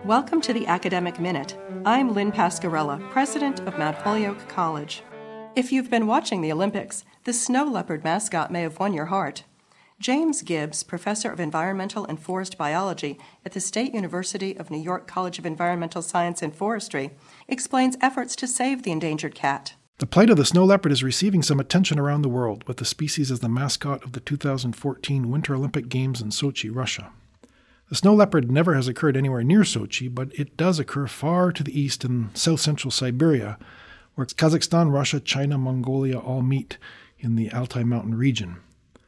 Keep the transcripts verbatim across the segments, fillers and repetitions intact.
Welcome to the Academic Minute. I'm Lynn Pascarella, president of Mount Holyoke College. If you've been watching the Olympics, the snow leopard mascot may have won your heart. James Gibbs, professor of environmental and forest biology at the State University of New York College of Environmental Science and Forestry, explains efforts to save the endangered cat. The plight of the snow leopard is receiving some attention around the world, with the species as the mascot of the two thousand fourteen Winter Olympic Games in Sochi, Russia. The snow leopard never has occurred anywhere near Sochi, but it does occur far to the east in south-central Siberia, where Kazakhstan, Russia, China, Mongolia all meet in the Altai Mountain region.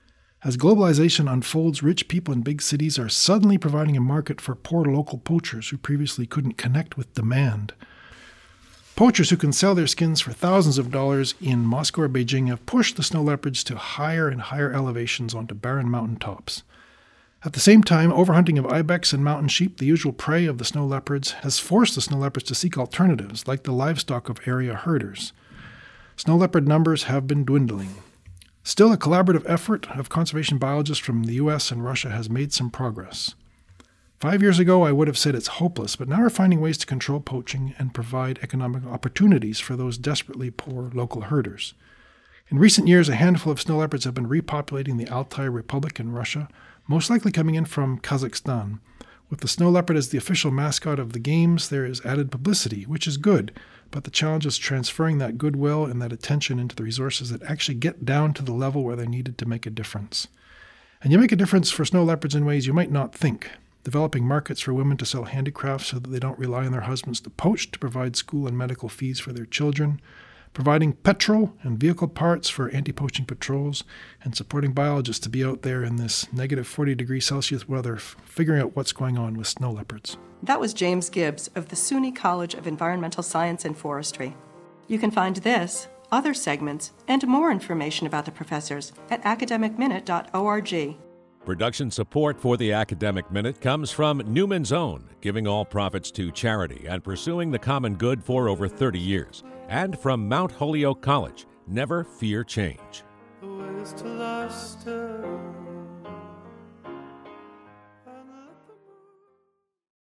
As globalization unfolds, rich people in big cities are suddenly providing a market for poor local poachers who previously couldn't connect with demand. Poachers who can sell their skins for thousands of dollars in Moscow or Beijing have pushed the snow leopards to higher and higher elevations onto barren mountain tops. At the same time, overhunting of ibex and mountain sheep, the usual prey of the snow leopards, has forced the snow leopards to seek alternatives, like the livestock of area herders. Snow leopard numbers have been dwindling. Still, a collaborative effort of conservation biologists from the U S and Russia has made some progress. Five years ago, I would have said it's hopeless, but now we're finding ways to control poaching and provide economic opportunities for those desperately poor local herders. In recent years, a handful of snow leopards have been repopulating the Altai Republic in Russia, most likely coming in from Kazakhstan. With the snow leopard as the official mascot of the games, there is added publicity, which is good, but the challenge is transferring that goodwill and that attention into the resources that actually get down to the level where they're needed to make a difference. And you make a difference for snow leopards in ways you might not think. Developing markets for women to sell handicrafts so that they don't rely on their husbands to poach to provide school and medical fees for their children, providing petrol and vehicle parts for anti-poaching patrols, and supporting biologists to be out there in this negative forty degrees Celsius weather f- figuring out what's going on with snow leopards. That was James Gibbs of the S U N Y College of Environmental Science and Forestry. You can find this, other segments, and more information about the professors at academic minute dot org. Production support for the Academic Minute comes from Newman's Own, giving all profits to charity and pursuing the common good for over thirty years. And from Mount Holyoke College, never fear change. The ways to luster.